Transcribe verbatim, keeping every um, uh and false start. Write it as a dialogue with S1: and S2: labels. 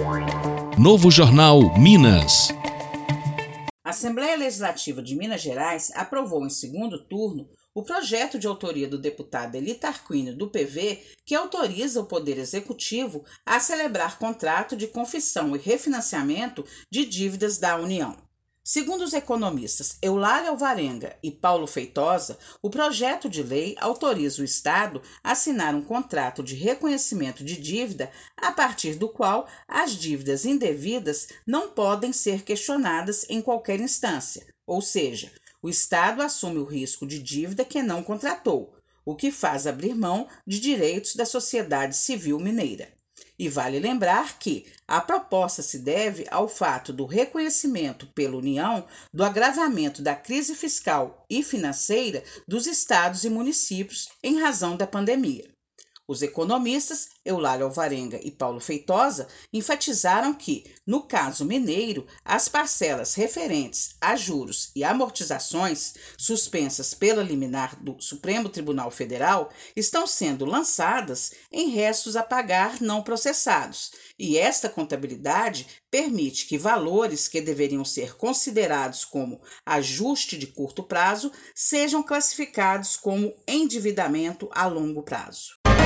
S1: Novo Jornal Minas.
S2: A Assembleia Legislativa de Minas Gerais aprovou em segundo turno o projeto de autoria do deputado Eli Tarquínio, do P V, que autoriza o Poder Executivo a celebrar contrato de confissão e refinanciamento de dívidas da União. Segundo os economistas Eulália Alvarenga e Paulo Feitosa, o projeto de lei autoriza o Estado a assinar um contrato de reconhecimento de dívida a partir do qual as dívidas indevidas não podem ser questionadas em qualquer instância, ou seja, o Estado assume o risco de dívida que não contratou, o que faz abrir mão de direitos da sociedade civil mineira. E vale lembrar que a proposta se deve ao fato do reconhecimento pela União do agravamento da crise fiscal e financeira dos estados e municípios em razão da pandemia. Os economistas Eulália Alvarenga e Paulo Feitosa enfatizaram que, no caso mineiro, as parcelas referentes a juros e amortizações suspensas pela liminar do Supremo Tribunal Federal estão sendo lançadas em restos a pagar não processados, e esta contabilidade permite que valores que deveriam ser considerados como ajuste de curto prazo sejam classificados como endividamento a longo prazo.